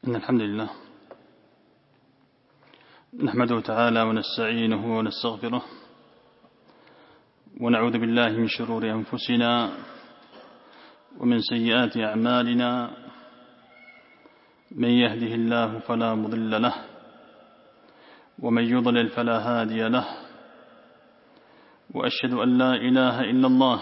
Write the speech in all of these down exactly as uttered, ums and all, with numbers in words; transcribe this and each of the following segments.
إن الحمد لله نحمده تعالى ونستعينه ونستغفره ونعوذ بالله من شرور أنفسنا ومن سيئات أعمالنا. من يهده الله فلا مضل له ومن يضلل فلا هادي له، وأشهد أن لا إله إلا الله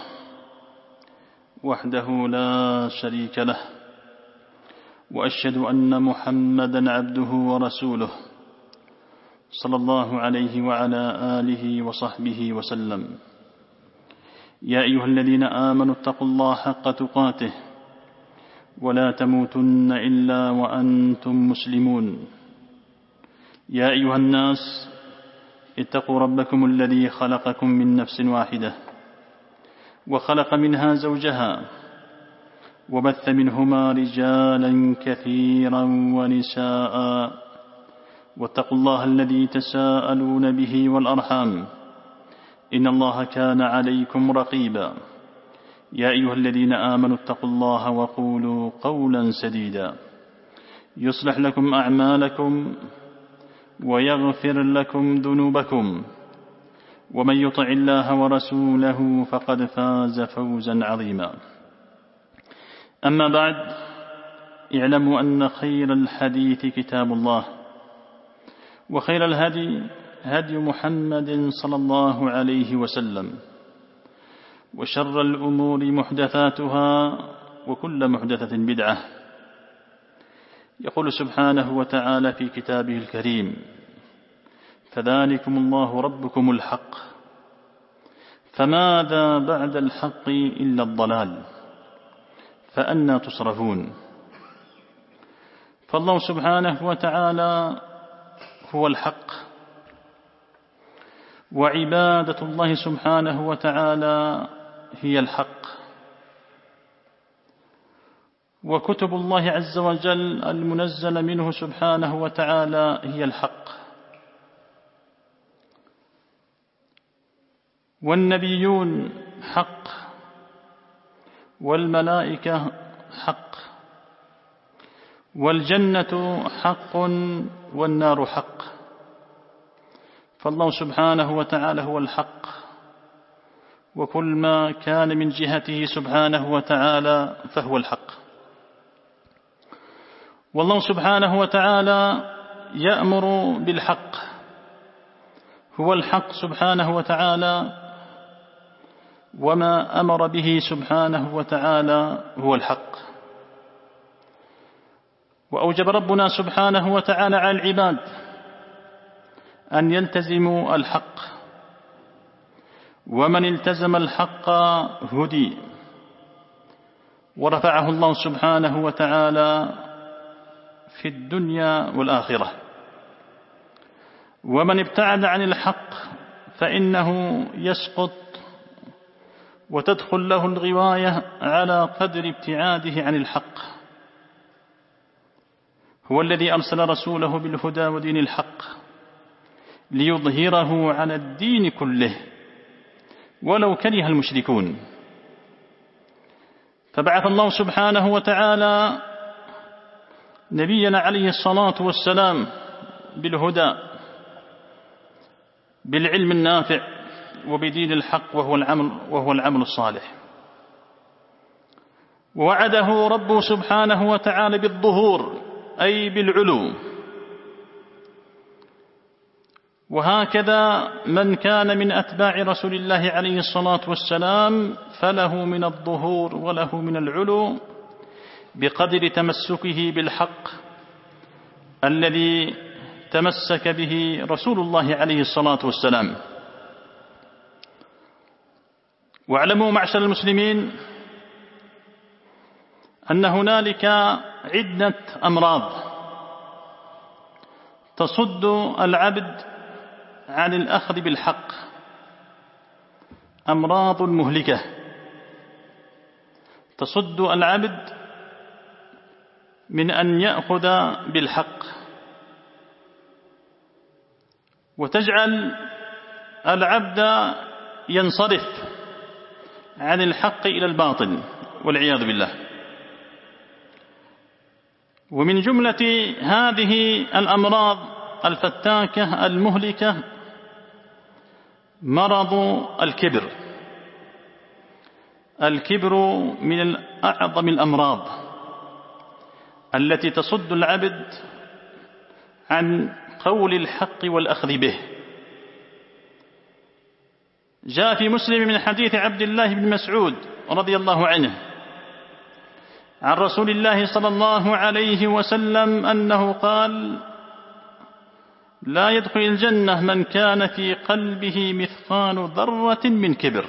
وحده لا شريك له، وأشهد أن محمدا عبده ورسوله صلى الله عليه وعلى آله وصحبه وسلم. يا أيها الذين آمنوا اتقوا الله حق تقاته ولا تموتن إلا وأنتم مسلمون. يا أيها الناس اتقوا ربكم الذي خلقكم من نفس واحدة وخلق منها زوجها وبث منهما رجالا كثيرا ونساء، واتقوا الله الذي تساءلون به والأرحام إن الله كان عليكم رقيبا. يا أيها الذين آمنوا اتقوا الله وقولوا قولا سديدا يصلح لكم أعمالكم ويغفر لكم ذنوبكم، ومن يطع الله ورسوله فقد فاز فوزا عظيما. أما بعد، اعلموا أن خير الحديث كتاب الله، وخير الهدي هدي محمد صلى الله عليه وسلم، وشر الأمور محدثاتها وكل محدثة بدعة. يقول سبحانه وتعالى في كتابه الكريم: فذلكم الله ربكم الحق فماذا بعد الحق إلا الضلال فأنى تصرفون. فالله سبحانه وتعالى هو الحق، وعبادة الله سبحانه وتعالى هي الحق، وكتب الله عز وجل المنزل منه سبحانه وتعالى هي الحق، والنبيون حق، والملائكة حق، والجنة حق والنار حق. فالله سبحانه وتعالى هو الحق، وكل ما كان من جهته سبحانه وتعالى فهو الحق. والله سبحانه وتعالى يأمر بالحق، هو الحق سبحانه وتعالى، وما أمر به سبحانه وتعالى هو الحق. وأوجب ربنا سبحانه وتعالى على العباد أن يلتزموا الحق، ومن التزم الحق هدي، ورفعه الله سبحانه وتعالى في الدنيا والآخرة. ومن ابتعد عن الحق فإنه يسقط وتدخل له الغواية على قدر ابتعاده عن الحق. هو الذي أرسل رسوله بالهدى ودين الحق ليظهره على الدين كله ولو كره المشركون. فبعث الله سبحانه وتعالى نبينا عليه الصلاة والسلام بالهدى، بالعلم النافع، وبدين الحق، وهو العمل, وهو العمل الصالح. ووعده ربه سبحانه وتعالى بالظهور أي بالعلو. وهكذا من كان من أتباع رسول الله عليه الصلاة والسلام فله من الظهور وله من العلو بقدر تمسكه بالحق الذي تمسك به رسول الله عليه الصلاة والسلام. واعلموا معشر المسلمين أن هنالك عدة أمراض تصد العبد عن الأخذ بالحق، أمراض مهلكة تصد العبد من أن يأخذ بالحق، وتجعل العبد ينصرف عن الحق إلى الباطل والعياذ بالله. ومن جملة هذه الأمراض الفتاكة المهلكة مرض الكبر. الكبر من أعظم الأمراض التي تصد العبد عن قول الحق والأخذ به. جاء في مسلم من حديث عبد الله بن مسعود رضي الله عنه عن رسول الله صلى الله عليه وسلم أنه قال: لا يدخل الجنة من كان في قلبه مثقال ذرة من كبر.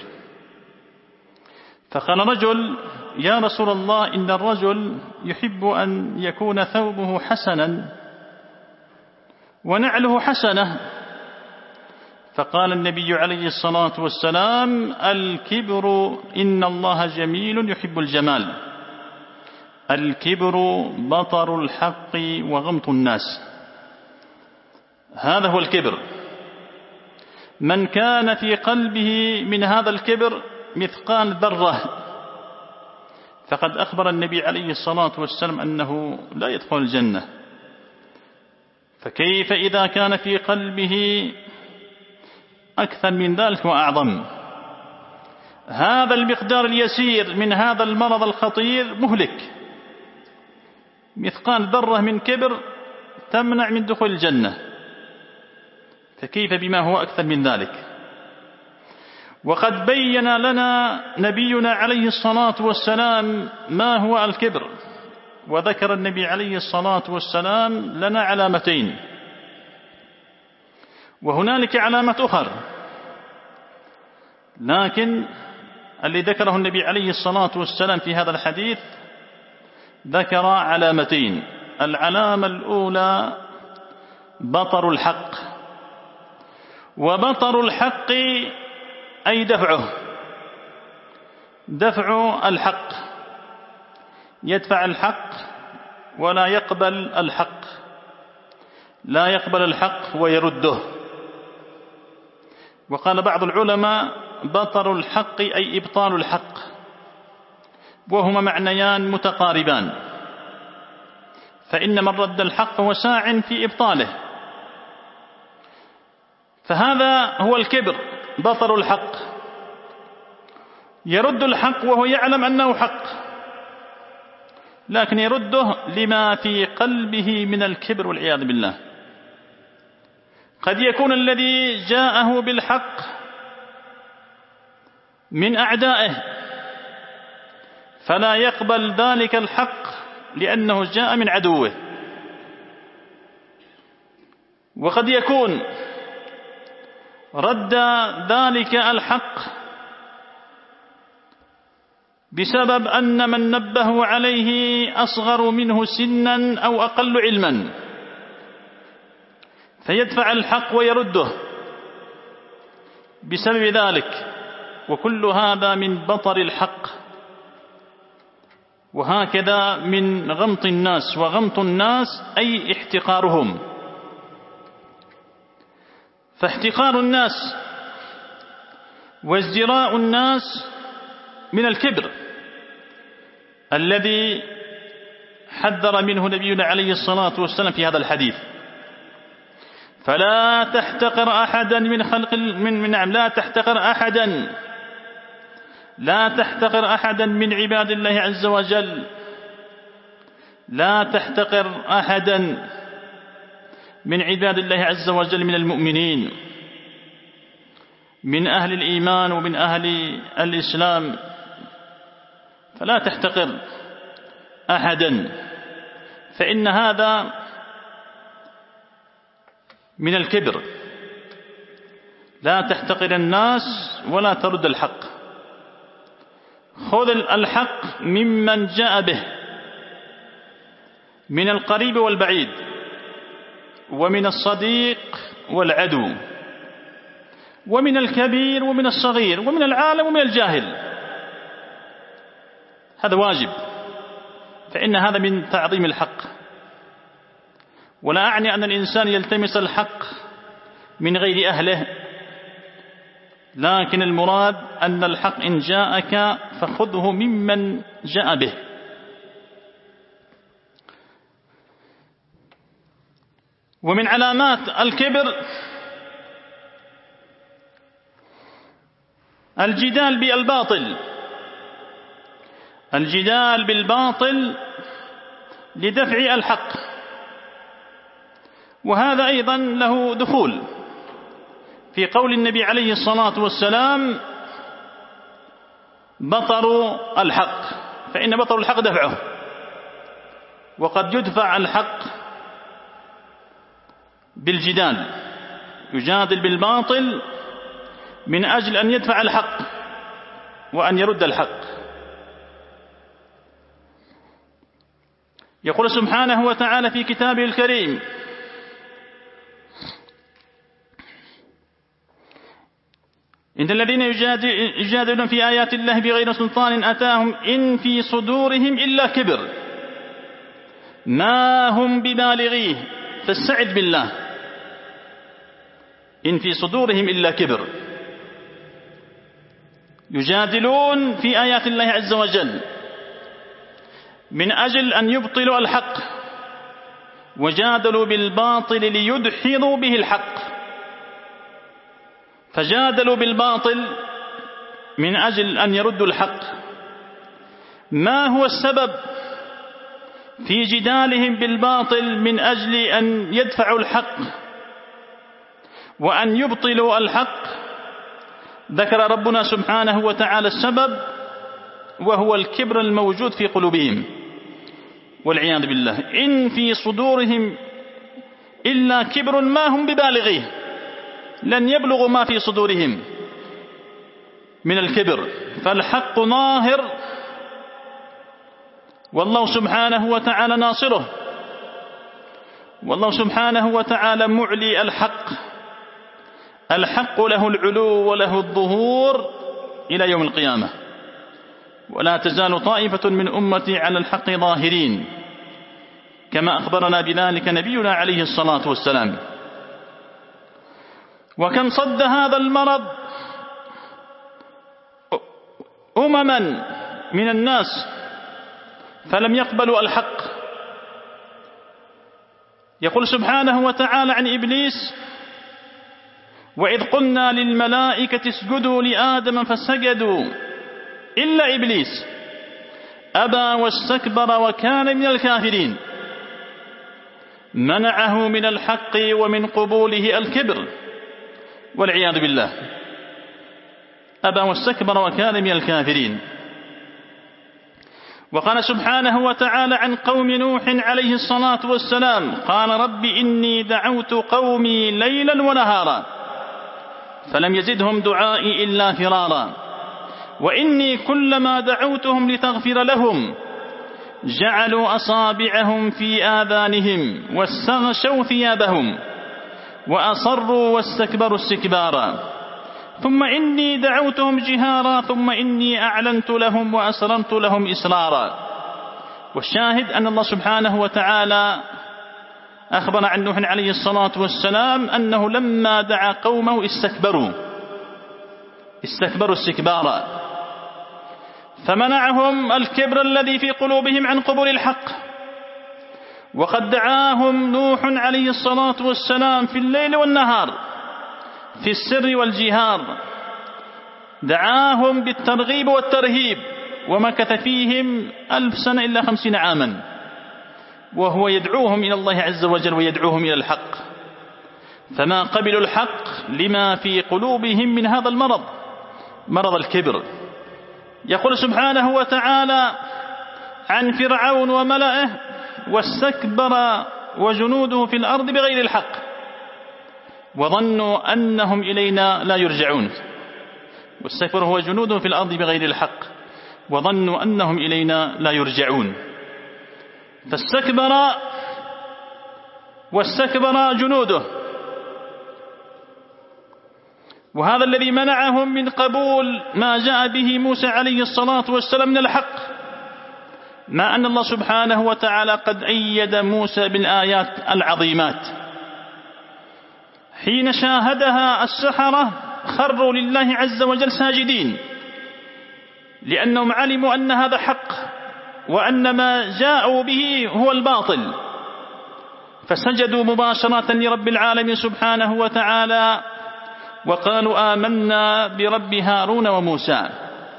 فقال رجل: يا رسول الله، إن الرجل يحب أن يكون ثوبه حسنا ونعله حسنة. فقال النبي عليه الصلاة والسلام: الكبر إن الله جميل يحب الجمال. الكبر بطر الحق وغمط الناس. هذا هو الكبر. من كان في قلبه من هذا الكبر مثقال ذرة فقد أخبر النبي عليه الصلاة والسلام أنه لا يدخل الجنة. فكيف إذا كان في قلبه أكثر من ذلك وأعظم؟ هذا المقدار اليسير من هذا المرض الخطير مهلك. مثقال ذرة من كبر تمنع من دخول الجنة، فكيف بما هو أكثر من ذلك؟ وقد بين لنا نبينا عليه الصلاة والسلام ما هو الكبر، وذكر النبي عليه الصلاة والسلام لنا علامتين، وهنالك علامة أخرى، لكن اللي ذكره النبي عليه الصلاة والسلام في هذا الحديث ذكر علامتين. العلامة الأولى بطر الحق، وبطر الحق أي دفعه، دفع الحق، يدفع الحق ولا يقبل الحق، لا يقبل الحق ويرده. وقال بعض العلماء: بطر الحق أي إبطال الحق، وهما معنيان متقاربان، فإن من رد الحق فهو ساع في إبطاله. فهذا هو الكبر، بطر الحق، يرد الحق وهو يعلم أنه حق، لكن يرده لما في قلبه من الكبر والعياذ بالله. قد يكون الذي جاءه بالحق من أعدائه فلا يقبل ذلك الحق لأنه جاء من عدوه، وقد يكون رد ذلك الحق بسبب أن من نبه عليه أصغر منه سنا أو أقل علما، فيدفع الحق ويرده بسبب ذلك، وكل هذا من بطر الحق. وهكذا من غمط الناس، وغمط الناس أي احتقارهم. فاحتقار الناس وازدراء الناس من الكبر الذي حذر منه نبينا عليه الصلاة والسلام في هذا الحديث. فلا تحتقر أحدا من خلق من من نعم لا تحتقر أحدا لا تحتقر أحدا من عباد الله عز وجل، لا تحتقر أحدا من عباد الله عز وجل من المؤمنين، من أهل الإيمان ومن أهل الإسلام، فلا تحتقر أحدا، فإن هذا من الكبر. لا تحتقر الناس ولا ترد الحق، خذ الحق ممن جاء به من القريب والبعيد، ومن الصديق والعدو، ومن الكبير ومن الصغير، ومن العالم ومن الجاهل. هذا واجب، فإن هذا من تعظيم الحق. ولا أعني أن الإنسان يلتمس الحق من غير أهله، لكن المراد أن الحق إن جاءك فخذه ممن جاء به. ومن علامات الكبر الجدال بالباطل، الجدال بالباطل لدفع الحق، وهذا أيضا له دخول في قول النبي عليه الصلاة والسلام: بطر الحق، فإن بطر الحق دفعه، وقد يدفع الحق بالجدال، يجادل بالباطل من أجل أن يدفع الحق وأن يرد الحق. يقول سبحانه وتعالى في كتابه الكريم: إن الذين يجادلون في آيات الله بغير سلطان أتاهم إن في صدورهم إلا كبر ما هم ببالغيه فاستعذ بالله، إن في صدورهم إلا كبر. يجادلون في آيات الله عز وجل من أجل أن يبطلوا الحق، وجادلوا بالباطل ليدحضوا به الحق، فجادلوا بالباطل من أجل أن يردوا الحق. ما هو السبب في جدالهم بالباطل من أجل أن يدفعوا الحق وأن يبطلوا الحق؟ ذكر ربنا سبحانه وتعالى السبب، وهو الكبر الموجود في قلوبهم والعياذ بالله. إن في صدورهم إلا كبر ما هم ببالغيه، لن يبلغوا ما في صدورهم من الكبر، فالحق ظاهر والله سبحانه وتعالى ناصره، والله سبحانه وتعالى معلي الحق، الحق له العلو وله الظهور إلى يوم القيامة. ولا تزال طائفة من أمتي على الحق ظاهرين، كما أخبرنا بذلك نبينا عليه الصلاة والسلام. وكم صد هذا المرض أمما من الناس فلم يقبلوا الحق. يقول سبحانه وتعالى عن إبليس: وإذ قلنا للملائكة اسجدوا لآدم فسجدوا إلا إبليس أبى واستكبر وكان من الكافرين. منعه من الحق ومن قبوله الكبر والعياذ بالله، أبى واستكبر وكان من الكافرين. وقال سبحانه وتعالى عن قوم نوح عليه الصلاة والسلام: قال رب إني دعوت قومي ليلا ونهارا فلم يزدهم دعائي إلا فرارا، وإني كلما دعوتهم لتغفر لهم جعلوا أصابعهم في آذانهم واستغشوا ثيابهم وأصروا واستكبروا استكبارا، ثم إني دعوتهم جهارا ثم إني أعلنت لهم وأسررت لهم إسرارا. والشاهد أن الله سبحانه وتعالى أخبر عن نوح عليه الصلاة والسلام أنه لما دعا قومه استكبروا استكبروا استكبارا، فمنعهم الكبر الذي في قلوبهم عن قبول الحق. وقد دعاهم نوح عليه الصلاة والسلام في الليل والنهار في السر والجهار، دعاهم بالترغيب والترهيب، ومكث فيهم ألف سنة إلا خمسين عاما وهو يدعوهم إلى الله عز وجل ويدعوهم إلى الحق، فما قبلوا الحق لما في قلوبهم من هذا المرض، مرض الكبر. يقول سبحانه وتعالى عن فرعون وملئه: واستكبر وجنوده في الأرض بغير الحق وظنوا أنهم إلينا لا يرجعون. واستكبر هو جنوده في الأرض بغير الحق وظنوا أنهم إلينا لا يرجعون. فاستكبر واستكبر جنوده، وهذا الذي منعهم من قبول ما جاء به موسى عليه الصلاة والسلام من الحق، ما أن الله سبحانه وتعالى قد أيد موسى بالآيات العظيمات. حين شاهدها السحرة خروا لله عز وجل ساجدين، لأنهم علموا أن هذا حق وأن ما جاءوا به هو الباطل، فسجدوا مباشرة لرب العالمين سبحانه وتعالى وقالوا آمنا برب هارون وموسى.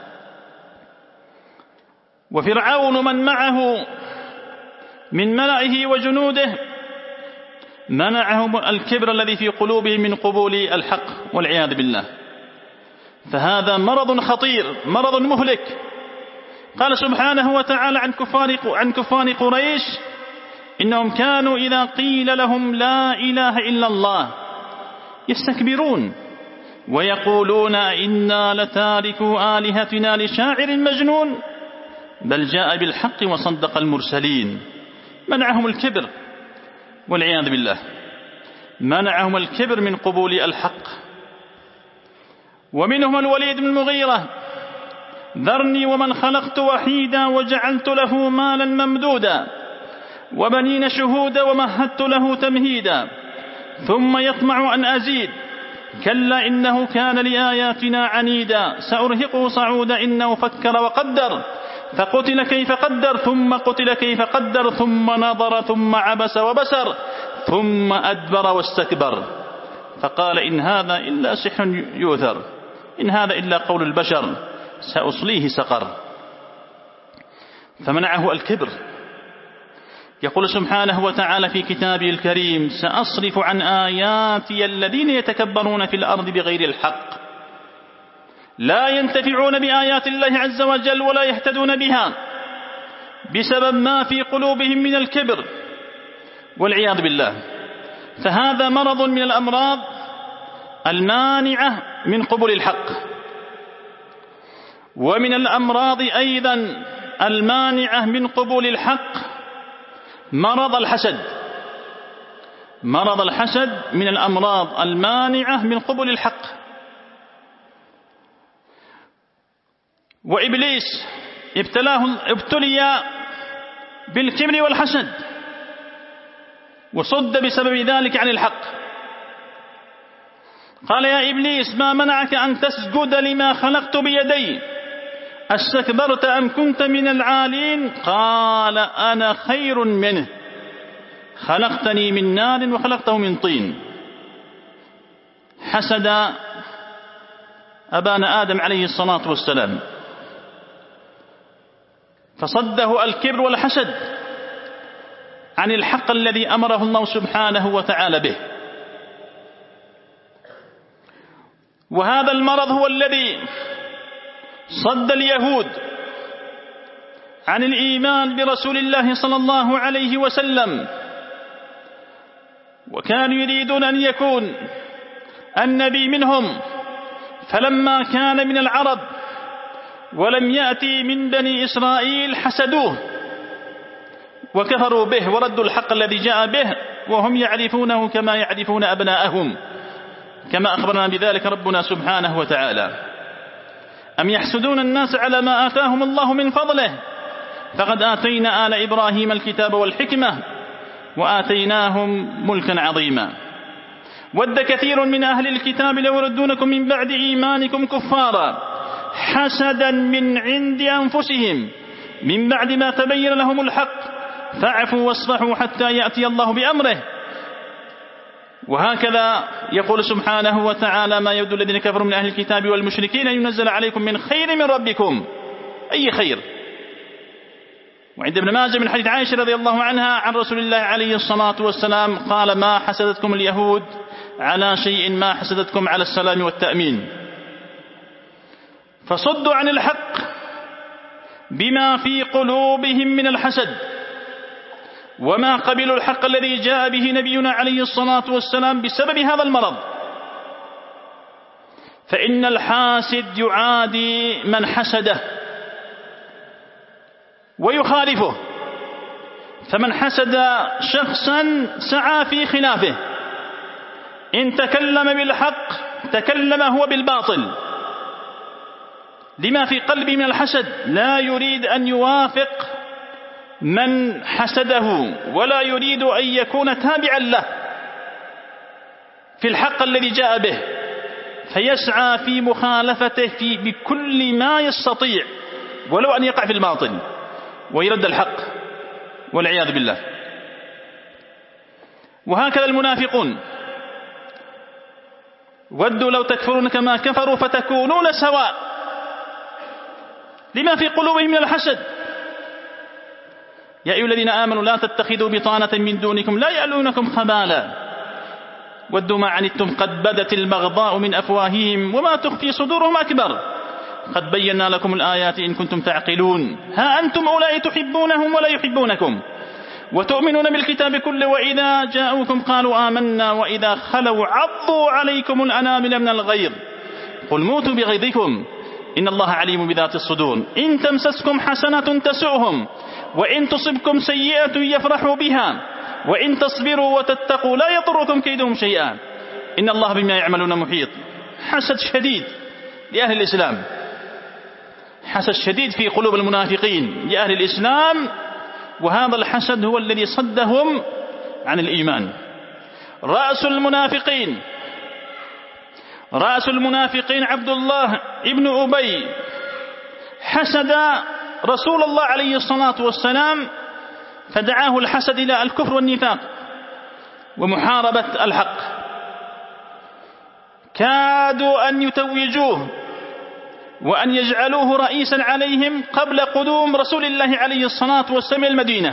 وفرعون من معه من ملئه وجنوده منعهم الكبر الذي في قلوبهم من قبول الحق والعياذ بالله. فهذا مرض خطير، مرض مهلك. قال سبحانه وتعالى عن كفار عن كفار قريش: إنهم كانوا إذا قيل لهم لا إله إلا الله يستكبرون ويقولون إنا لتاركوا آلهتنا لشاعر مجنون بل جاء بالحق وصدق المرسلين. منعهم الكبر والعياذ بالله، منعهم الكبر من قبول الحق. ومنهم الوليد بن المغيرة: ذرني ومن خلقت وحيدا وجعلت له مالا ممدودا وبنين شهودا ومهدت له تمهيدا ثم يطمع أن أزيد كلا إنه كان لآياتنا عنيدا سأرهقه صعودا إنه فكر وقدر فقتل كيف قدر ثم قتل كيف قدر ثم نظر ثم عبس وبسر ثم أدبر واستكبر فقال إن هذا إلا سحر يؤثر إن هذا إلا قول البشر سأصليه سقر. فمنعه الكبر. يقول سبحانه وتعالى في كتابه الكريم: سأصرف عن آياتي الذين يتكبرون في الأرض بغير الحق لا ينتفعون بآيات الله عز وجل ولا يهتدون بها بسبب ما في قلوبهم من الكبر والعياذ بالله. فهذا مرض من الأمراض المانعة من قبول الحق. ومن الأمراض أيضا المانعة من قبول الحق مرض الحسد. مرض الحسد من الأمراض المانعة من قبول الحق. وإبليس ابتلاه ابتلي بالكبر والحسد وصد بسبب ذلك عن الحق. قال: يا إبليس ما منعك أن تسجد لما خلقت بيدي استكبرت أم كنت من العالين؟ قال: أنا خير منه خلقتني من نار وخلقته من طين. حسد أبانا آدم عليه الصلاة والسلام فصده الكبر والحسد عن الحق الذي أمره الله سبحانه وتعالى به. وهذا المرض هو الذي صد اليهود عن الإيمان برسول الله صلى الله عليه وسلم، وكانوا يريدون أن يكون النبي منهم، فلما كان من العرب ولم يأتي من بني إسرائيل حسدوه وكفروا به وردوا الحق الذي جاء به وهم يعرفونه كما يعرفون أبناءهم، كما أخبرنا بذلك ربنا سبحانه وتعالى: أم يحسدون الناس على ما آتاهم الله من فضله فقد آتينا آل إبراهيم الكتاب والحكمة وآتيناهم ملكا عظيما. ود كثير من أهل الكتاب لو يردونكم من بعد إيمانكم كفارا حسدا من عند أنفسهم من بعد ما تبين لهم الحق فاعفوا واصفحوا حتى يأتي الله بأمره. وهكذا يقول سبحانه وتعالى: ما يود الذين كفروا من أهل الكتاب والمشركين أن ينزل عليكم من خير من ربكم. أي خير؟ وعند ابن ماجه من حديث عائشة رضي الله عنها عن رسول الله عليه الصلاة والسلام قال: ما حسدتكم اليهود على شيء ما حسدتكم على السلام والتأمين. فصدوا عن الحق بما في قلوبهم من الحسد وما قبلوا الحق الذي جاء به نبينا عليه الصلاة والسلام بسبب هذا المرض. فإن الحاسد يعادي من حسده ويخالفه، فمن حسد شخصا سعى في خلافه، إن تكلم بالحق تكلم هو بالباطل لما في قلبه من الحسد، لا يريد أن يوافق من حسده ولا يريد أن يكون تابعا له في الحق الذي جاء به، فيسعى في مخالفته في بكل ما يستطيع ولو أن يقع في الباطل ويرد الحق والعياذ بالله. وهكذا المنافقون ودوا لو تكفرون كما كفروا فتكونون سواء، لما في قلوبهم من الحسد. يا أيها الذين آمنوا لا تتخذوا بطانة من دونكم لا يألونكم خبالا ودوا ما عنتم قد بدت البغضاء من أفواههم وما تخفي صدورهم أكبر قد بينا لكم الآيات إن كنتم تعقلون ها أنتم أولئك تحبونهم ولا يحبونكم وتؤمنون بالكتاب كله وإذا جاءوكم قالوا آمنا وإذا خلوا عضوا عليكم الأنامل من الغيظ قل موتوا بغيظكم إن الله عليم بذات الصدور إن تمسسكم حسنة تسؤهم وإن تصبكم سيئة يفرحوا بها وإن تصبروا وتتقوا لا يضركم كيدهم شيئا إن الله بما يعملون محيط. حسد شديد لأهل الإسلام، حسد شديد في قلوب المنافقين لأهل الإسلام، وهذا الحسد هو الذي صدهم عن الإيمان. رأس المنافقين رأس المنافقين عبد الله ابن أبي حسد رسول الله عليه الصلاة والسلام فدعاه الحسد إلى الكفر والنفاق ومحاربة الحق، كادوا أن يتوجوه وأن يجعلوه رئيسا عليهم قبل قدوم رسول الله عليه الصلاة والسلام المدينة،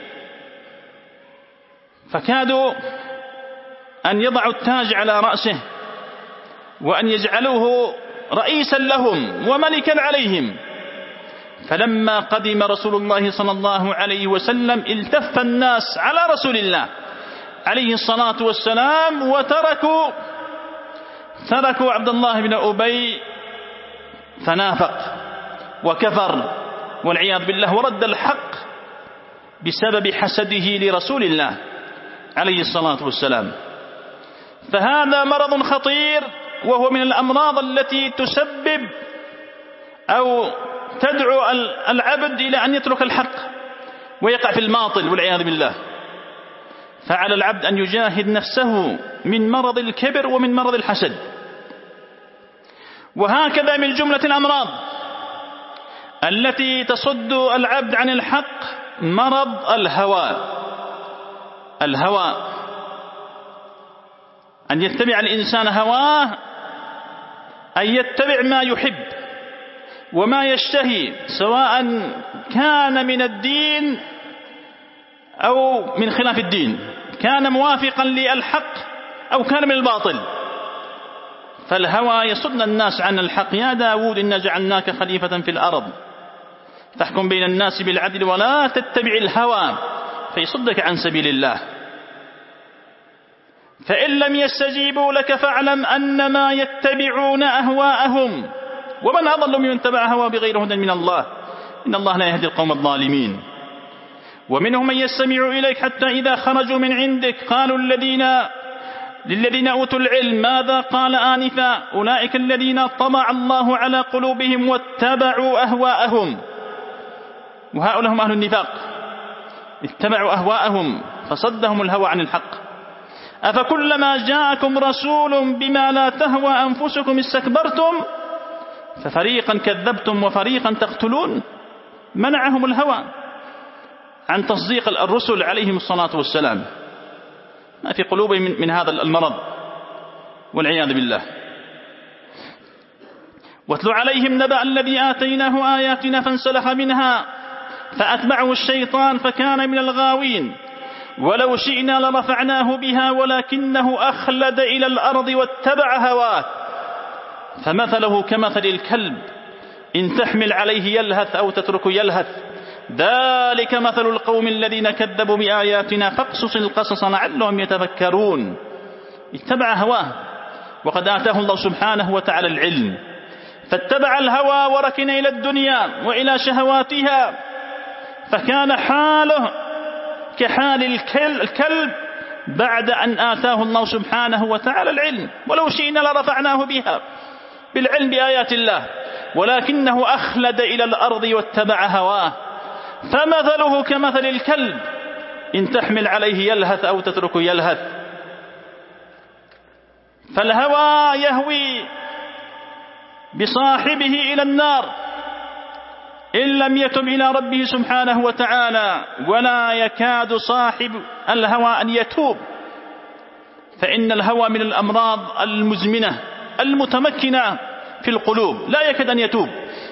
فكادوا أن يضعوا التاج على رأسه وأن يجعلوه رئيسا لهم وملكا عليهم. فلما قدم رسول الله صلى الله عليه وسلم التف الناس على رسول الله عليه الصلاة والسلام وتركوا تركوا عبد الله بن أبي فنافق وكفر والعياذ بالله ورد الحق بسبب حسده لرسول الله عليه الصلاة والسلام. فهذا مرض خطير وهو من الأمراض التي تسبب أو تدعو العبد إلى أن يترك الحق ويقع في الماطل والعياذ بالله. فعلى العبد أن يجاهد نفسه من مرض الكبر ومن مرض الحسد. وهكذا من جملة الأمراض التي تصد العبد عن الحق مرض الهوى. الهوى أن يتبع الإنسان هواه، أن يتبع ما يحب وما يشتهي سواء كان من الدين أو من خلاف الدين، كان موافقا للحق أو كان من الباطل. فالهوى يصد الناس عن الحق. يا داود إنا جعلناك خليفة في الأرض فاحكم بين الناس بالعدل ولا تتبع الهوى فيصدك عن سبيل الله. فإن لم يستجيبوا لك فاعلم أنما يتبعون أهواءهم ومن أضل ممن اتبع هواه بغير هدى من الله إن الله لا يهدي القوم الظالمين. ومنهم من يستمع إليك حتى إذا خرجوا من عندك قالوا الذين للذين أوتوا العلم ماذا قال آنفا أولئك الذين طبع الله على قلوبهم واتبعوا أهواءهم. وهؤلاء هم أهل النفاق، اتبعوا أهواءهم فصدهم الهوى عن الحق. أفكلما جاءكم رسول بما لا تهوى أنفسكم استكبرتم ففريقا كذبتم وفريقا تقتلون. منعهم الهوى عن تصديق الرسل عليهم الصلاة والسلام، ما في قلوبهم من, من هذا المرض والعياذ بالله. واتل عليهم نبأ الذي آتيناه آياتنا فانسلخ منها فأتبعه الشيطان فكان من الغاوين ولو شئنا لرفعناه بها ولكنه أخلد إلى الأرض واتبع هواه فمثله كمثل الكلب إن تحمل عليه يلهث أو تترك يلهث ذلك مثل القوم الذين كذبوا بآياتنا فاقصص القصص لعلهم يتفكرون. اتبع هواه وقد آتاه الله سبحانه وتعالى العلم فاتبع الهوى وركن إلى الدنيا وإلى شهواتها فكان حاله كحال الكلب بعد أن آتاه الله سبحانه وتعالى العلم. ولو شئنا لرفعناه بها بالعلم بآيات الله ولكنه أخلد إلى الأرض واتبع هواه فمثله كمثل الكلب إن تحمل عليه يلهث أو تترك يلهث. فالهوى يهوي بصاحبه إلى النار إن لم يتب إلى ربه سبحانه وتعالى، ولا يكاد صاحب الهوى أن يتوب فإن الهوى من الأمراض المزمنة المتمكنة في القلوب لا يكاد أن يتوب.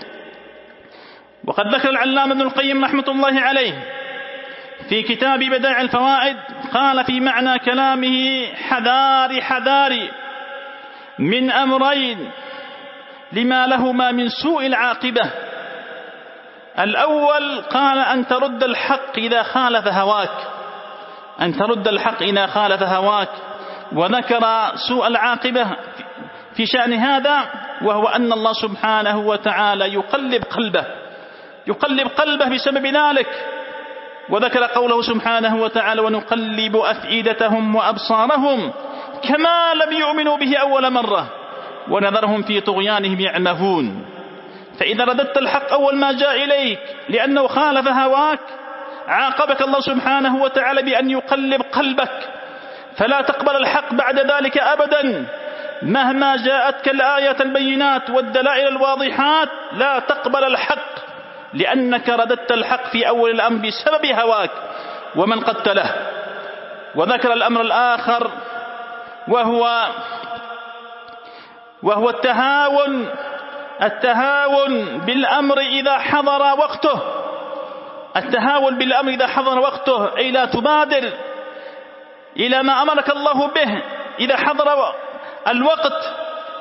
وقد ذكر العلامة ابن القيم رحمة الله عليه في كتاب بدائع الفوائد قال في معنى كلامه: حذار حذار من أمرين لما لهما من سوء العاقبة. الأول قال: أن ترد الحق إذا خالف هواك، أن ترد الحق إذا خالف هواك. وذكر سوء العاقبة في شأن هذا، وهو أن الله سبحانه وتعالى يقلب قلبه يقلب قلبه بسبب ذلك. وذكر قوله سبحانه وتعالى: ونقلب أفئدتهم وأبصارهم كما لم يؤمنوا به أول مرة ونذرهم في طغيانهم يعمهون. فإذا رددت الحق أول ما جاء إليك لأنه خالف هواك، عاقبك الله سبحانه وتعالى بأن يقلب قلبك، فلا تقبل الحق بعد ذلك أبدا. مهما جاءتك الآية البينات والدلائل الواضحات لا تقبل الحق، لأنك رددت الحق في أول الأمر بسبب هواك ومن قتله. وذكر الأمر الآخر وهو وهو التهاون التهاون بالأمر إذا حضر وقته التهاون بالأمر إذا حضر وقته أي لا تبادر إلى ما أمرك الله به إذا حضر الوقت،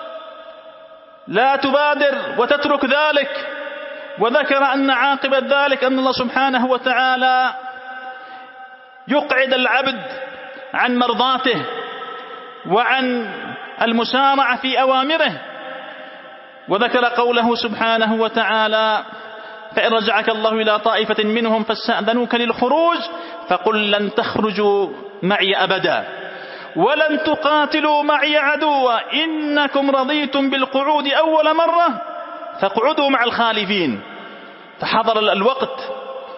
لا تبادر وتترك ذلك. وذكر أن عاقبة ذلك أن الله سبحانه وتعالى يقعد العبد عن مرضاته وعن المسارعة في أوامره. وذكر قوله سبحانه وتعالى: فإن رجعك الله إلى طائفة منهم فاستأذنوك للخروج فقل لن تخرجوا معي أبدا ولن تقاتلوا معي عدوا إنكم رضيتم بالقعود أول مرة فاقعدوا مع الخالفين. فحضر الوقت،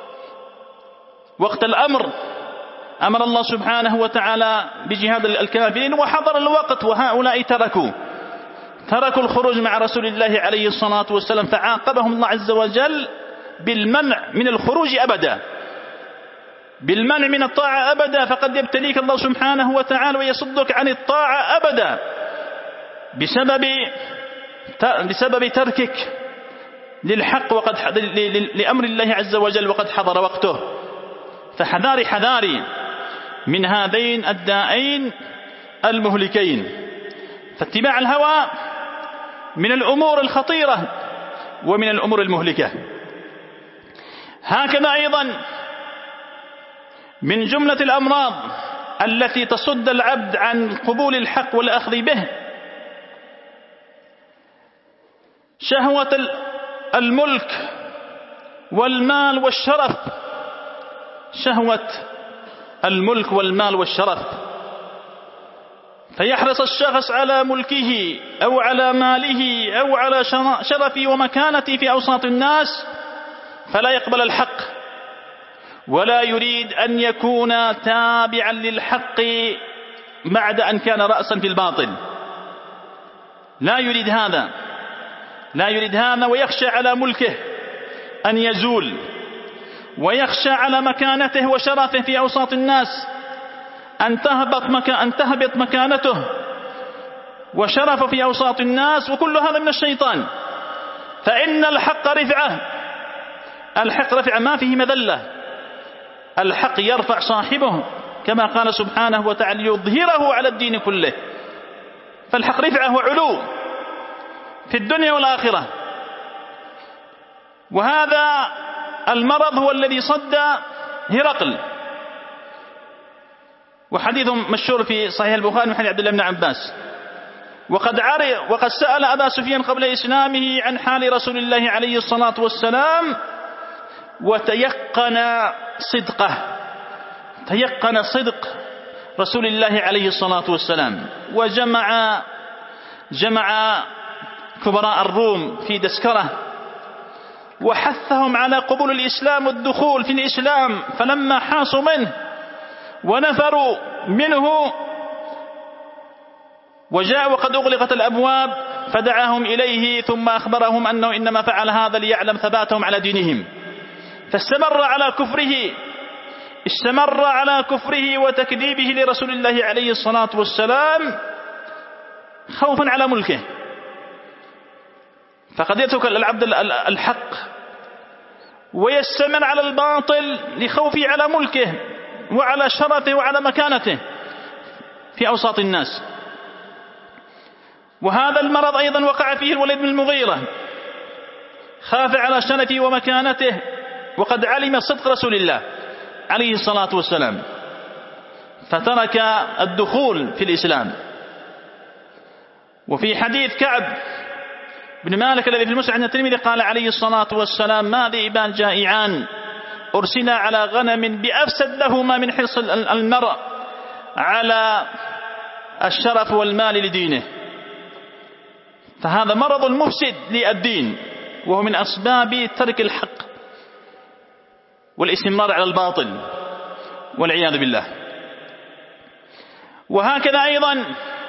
وقت الأمر أمر الله سبحانه وتعالى بجهاد الكافرين، وحضر الوقت وهؤلاء تركوا تركوا الخروج مع رسول الله عليه الصلاة والسلام، فعاقبهم الله عز وجل بالمنع من الخروج أبدا، بالمنع من الطاعة أبدا. فقد يبتليك الله سبحانه وتعالى ويصدك عن الطاعة أبدا بسبب بسبب تركك للحق وقد لأمر الله عز وجل وقد حضر وقته. فحذاري حذاري من هذين الداءين المهلكين. فاتباع الهوى من الأمور الخطيرة ومن الأمور المهلكة. هكذا أيضا من جملة الأمراض التي تصد العبد عن قبول الحق والأخذ به شهوة الملك والمال والشرف شهوة الملك والمال والشرف. فيحرص الشخص على ملكه أو على ماله أو على شرفه ومكانته في أوساط الناس، فلا يقبل الحق ولا يريد أن يكون تابعا للحق بعد أن كان رأسا في الباطل. لا يريد هذا لا يريد هذا ويخشى على ملكه أن يزول، ويخشى على مكانته وشرفه في أوساط الناس أن تهبط, مكا أن تهبط مكانته وشرفه في أوساط الناس، وكل هذا من الشيطان. فإن الحق رفعة الحق رفعة ما فيه مذلة. الحق يرفع صاحبه كما قال سبحانه وتعالى: يظهره على الدين كله. فالحق رفعة وعلو في الدنيا والآخرة. وهذا المرض هو الذي صد هرقل، وحديث مشهور في صحيح البخاري من حديث عبد الله بن عباس. وقد عرف وقد سأل أبا سفيان قبل إسلامه عن حال رسول الله عليه الصلاة والسلام، وتيقن صدقه تيقن صدق رسول الله عليه الصلاة والسلام، وجمع جمع كبراء الروم في دسكرة وحثهم على قبول الإسلام والدخول في الإسلام. فلما حاصوا منه ونفروا منه وجاءوا وقد أغلقت الأبواب فدعاهم إليه، ثم أخبرهم أنه إنما فعل هذا ليعلم ثباتهم على دينهم، فاستمر على كفره استمر على كفره وتكذيبه لرسول الله عليه الصلاة والسلام خوفا على ملكه، فقد يترك العبد الحق ويستمر على الباطل لخوفه على ملكه وعلى شرفه وعلى مكانته في أوساط الناس. وهذا المرض أيضا وقع فيه الوليد بن المغيرة، خاف على شرفه ومكانته وقد علم صدق رسول الله عليه الصلاة والسلام، فترك الدخول في الإسلام. وفي حديث كعب بن مالك الذي في المسند عند الترمذي قال عليه الصلاة والسلام: ما ذئبان جائعان أرسلا على غنم بأفسد لهما من حرص المرء على الشرف والمال لدينه. فهذا مرض مفسد للدين، وهو من أسباب ترك الحق والاستمرار على الباطل والعياذ بالله. وهكذا أيضا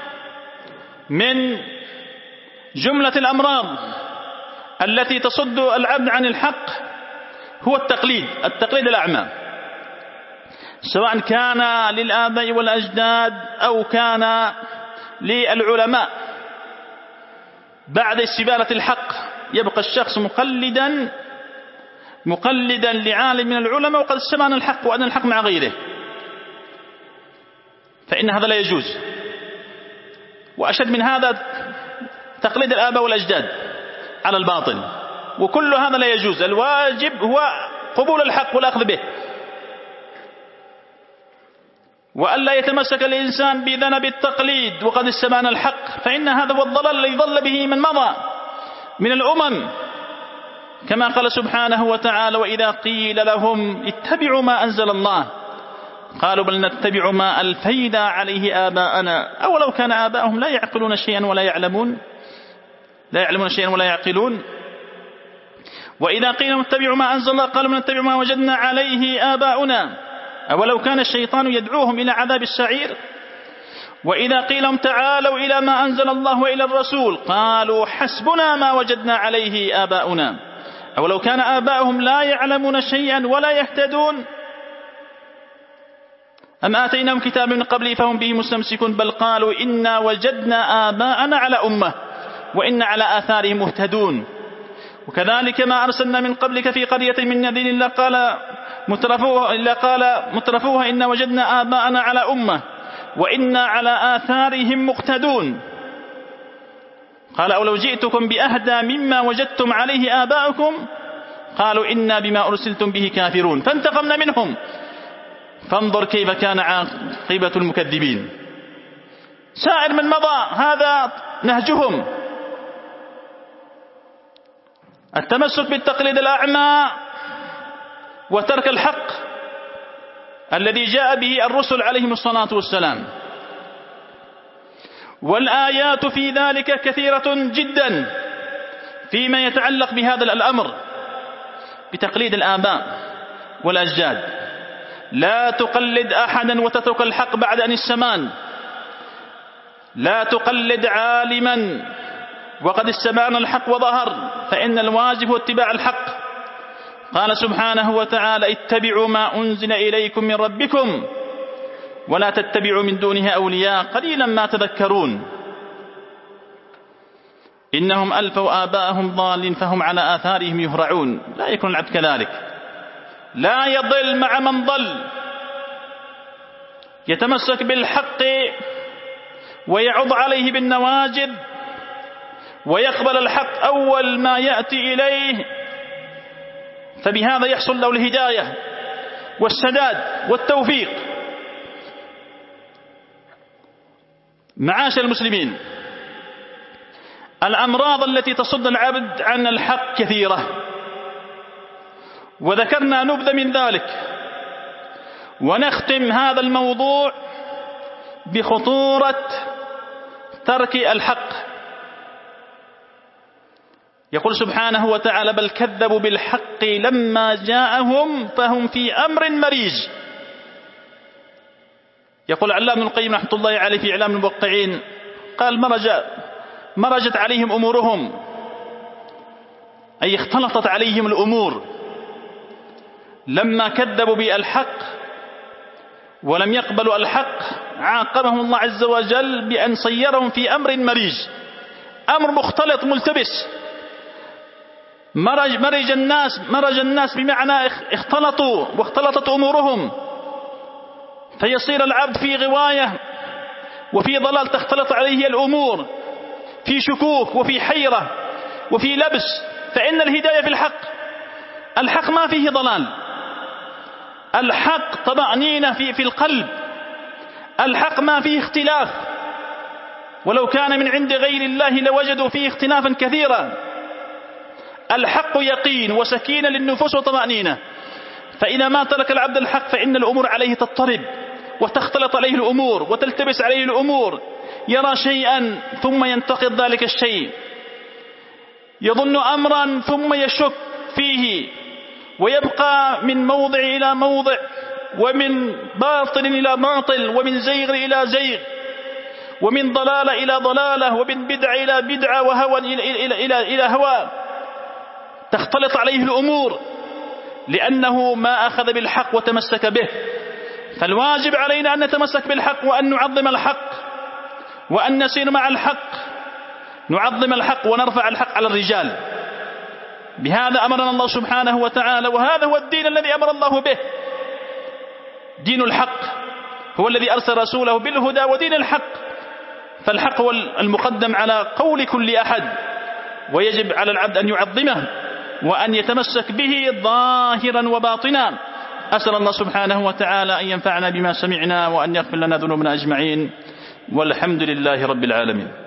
من جملة الأمراض التي تصد العبد عن الحق هو التقليد، التقليد الأعمى، سواء كان للآباء والأجداد أو كان للعلماء. بعد استبانة الحق يبقى الشخص مقلدا مقلدا لعالم من العلماء وقد استبان الحق وأن الحق مع غيره، فإن هذا لا يجوز. وأشد من هذا تقليد الآباء والأجداد على الباطل، وكل هذا لا يجوز. الواجب هو قبول الحق والأخذ به، وألا يتمسك الإنسان بذنب التقليد وقد استبان الحق، فإن هذا هو الضلال الذي ضل به من مضى من الأمم، كما قال سبحانه وتعالى: وإذا قيل لهم اتبعوا ما أنزل الله قالوا بل نتبع ما ألفينا عليه آباءنا أولو كان آباءهم لا يعقلون شيئا ولا يعلمون لا يعلمون شيئا ولا يعقلون. وإذا قيل لهم اتبعوا ما أنزل الله قالوا نتبع ما وجدنا عليه آباؤنا أولو كان الشيطان يدعوهم إلى عذاب السعير. وإذا قيل لهم تعالوا إلى ما أنزل الله وإلى الرسول قالوا حسبنا ما وجدنا عليه آباؤنا أولو كان آباؤهم لا يعلمون شيئا ولا يهتدون أم آتيناهم كتابا من قبله فهم به مستمسكون بل قالوا إنا وجدنا آباءنا على أمة وإنا على آثارهم مهتدون. وكذلك ما أرسلنا من قبلك في قرية من نذير إلا قال مترفوها, إلا قال مترفوها إنا وجدنا آباءنا على أمة وإنا على آثارهم مقتدون. قال أولو جئتكم بأهدى مما وجدتم عليه آباءكم قالوا إنا بما أرسلتم به كافرون فانتقمنا منهم فانظر كيف كان عاقبة المكذبين. سائر من مضى هذا نهجهم، التمسك بالتقليد الأعمى وترك الحق الذي جاء به الرسل عليهم الصلاة والسلام. والآيات في ذلك كثيرة جدا فيما يتعلق بهذا الأمر بتقليد الآباء والأجداد. لا تقلد أحدا وتترك الحق بعد أن السمان، لا تقلد عالما وقد استبان الحق وظهر، فإن الواجب هو اتباع الحق. قال سبحانه وتعالى اتبعوا ما أنزل إليكم من ربكم ولا تتبعوا من دونه أولياء قليلا ما تذكرون إنهم ألفوا آباءهم ضالين فهم على آثارهم يهرعون. لا يكون العبد كذلك، لا يضل مع من ضل، يتمسك بالحق ويعض عليه بالنواجذ ويقبل الحق أول ما يأتي إليه، فبهذا يحصل له الهداية والسداد والتوفيق. معاشر المسلمين، الأمراض التي تصد العبد عن الحق كثيرة، وذكرنا نبذة من ذلك، ونختم هذا الموضوع بخطورة ترك الحق. يقول سبحانه وتعالى بل كذبوا بالحق لما جاءهم فهم في أمر مريج. يقول علام ابن القيم رحمة الله عليه في إعلام الموقعين قال مرج مرجت عليهم أمورهم، أي اختلطت عليهم الأمور لما كذبوا بالحق ولم يقبلوا الحق عاقبهم الله عز وجل بأن صيرهم في أمر مريج، أمر مختلط ملتبس. مرج, مرج الناس مرج الناس بمعنى اختلطوا واختلطت أمورهم، فيصير العبد في غواية وفي ضلال تختلط عليه الأمور، في شكوك وفي حيرة وفي لبس. فإن الهداية في الحق، الحق ما فيه ضلال، الحق طمأنينة في, في القلب، الحق ما فيه اختلاف، ولو كان من عند غير الله لوجدوا فيه اختلافا كثيرا. الحق يقين وسكينة للنفوس وطمأنينة. فإذا ما ترك العبد الحق فإن الأمور عليه تضطرب وتختلط عليه الأمور وتلتبس عليه الأمور، يرى شيئا ثم ينتقد ذلك الشيء، يظن أمرا ثم يشك فيه، ويبقى من موضع إلى موضع، ومن باطل إلى باطل، ومن زيغ إلى زيغ، ومن ضلالة إلى ضلالة، ومن بدعة إلى بدعة، وهوى إلى, إلى, إلى, إلى هوى. تختلط عليه الأمور لأنه ما أخذ بالحق وتمسك به. فالواجب علينا أن نتمسك بالحق وأن نعظم الحق وأن نسير مع الحق، نعظم الحق ونرفع الحق على الرجال. بهذا أمرنا الله سبحانه وتعالى، وهذا هو الدين الذي أمر الله به. دين الحق هو الذي أرسل رسوله بالهدى ودين الحق. فالحق هو المقدم على قول كل أحد، ويجب على العبد أن يعظمه وأن يتمسك به ظاهرا وباطنا. أسأل الله سبحانه وتعالى أن ينفعنا بما سمعنا وأن يغفر لنا ذنوبنا أجمعين، والحمد لله رب العالمين.